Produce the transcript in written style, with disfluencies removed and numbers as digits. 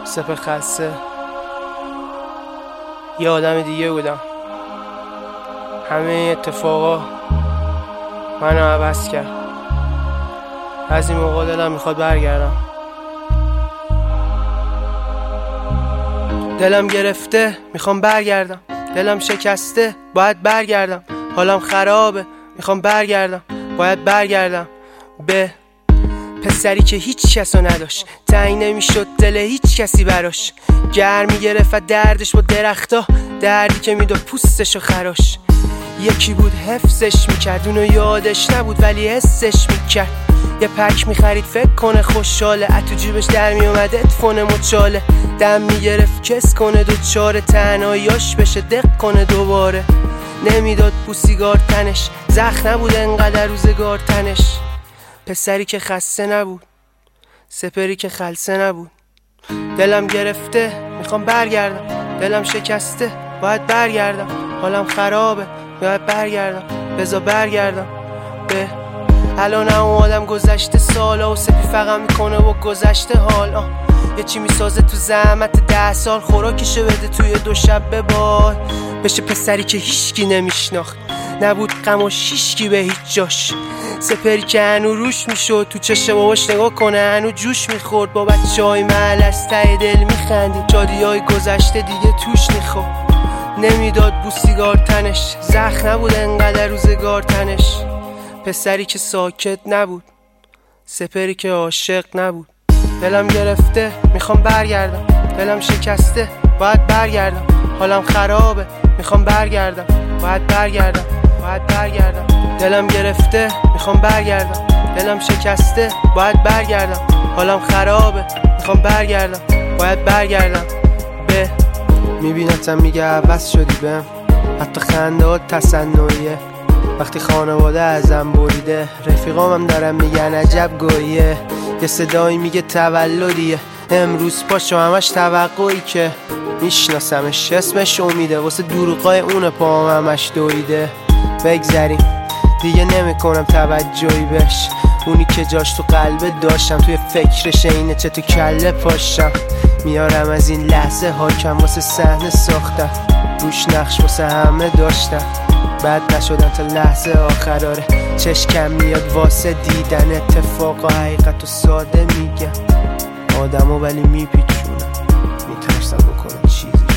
سپه خسته یه آدم دیگه بودم. همه اتفاقا منو عوض کرد. از این موقع دلم میخواد برگردم. دلم گرفته میخوام برگردم. دلم شکسته باید برگردم. حالم خرابه میخوام برگردم. باید برگردم به پسری که هیچ کسو نداشت. تنگ نمیشد دل هیچ کسی براش. گرمی گرفت دردش با درختا، دردی که میداد پوستشو خراش. یکی بود حفظش میکرد، اونو یادش نبود ولی حسش میکرد. یه پک میخرید فکر کنه خوشحاله، اتو جیبش در میومد ادفون مچاله. دم میگرفت کس کنه دوچاره، تنهاییاش بشه دق کنه دوباره. نمیداد بوسیگار تنش، زخم نبود انقدر روزگار تنش. پسری که خسته نبود، سپری که خلسه نبود. دلم گرفته میخوام برگردم. دلم شکسته باید برگردم. حالم خرابه باید برگردم. بذار برگردم به الان هم آدم گذشته سالا و سپی فقط میکنه با گذشته حال. یه چی میسازه تو زحمت 10 سال، خوراکشو بده توی 2 شب به باد. بشه پسری که هیچکی نمیشناخت، نبود غم و شیشکی به هیچ جاش. سپری که هنو روش میشد، تو چشم باباش نگاه کنه هنو جوش میخورد. با بچه های محل از ته دل میخندید، شادی های گذشته دیگه توش میخورد. نمیداد بوسیگار تنش، زخم نبود انقدر روزگار تنش. پسری که ساکت نبود، سپری که عاشق نبود. دلم گرفته میخوام برگردم. دلم شکسته باید برگردم. حالم خرابه میخوام برگردم. باید برگردم. باید برگردم. دلم گرفته میخوام برگردم. دلم شکسته باید برگردم. حالم خرابه میخوام برگردم. باید برگردم به میبینتم میگه عوض شدی بهم، حتی خنده ها تصنعیه. وقتی خانواده ازم بریده، رفیقامم دارم میگن عجب گویه. یه صدایی میگه تولدیه امروز، پاشو همش توقعی که میشناسمش. اسمش امیده، واسه دروغای اون پام همش دویده. بگذریم دیگه نمیکنم توجهی بهش، اونی که جاش تو قلبه داشتم. توی فکرش اینه چه تو کله پاشم. میارم از این لحظه حاکم، واسه صحنه ساختم. روش نقش واسه همه داشتم. بد نشدم تا لحظه آخراره. چشکم میاد واسه دیدن اتفاق و حقیقت و ساده میگم. آدمو ولی میپیچونم، میترسم بکنم چیزی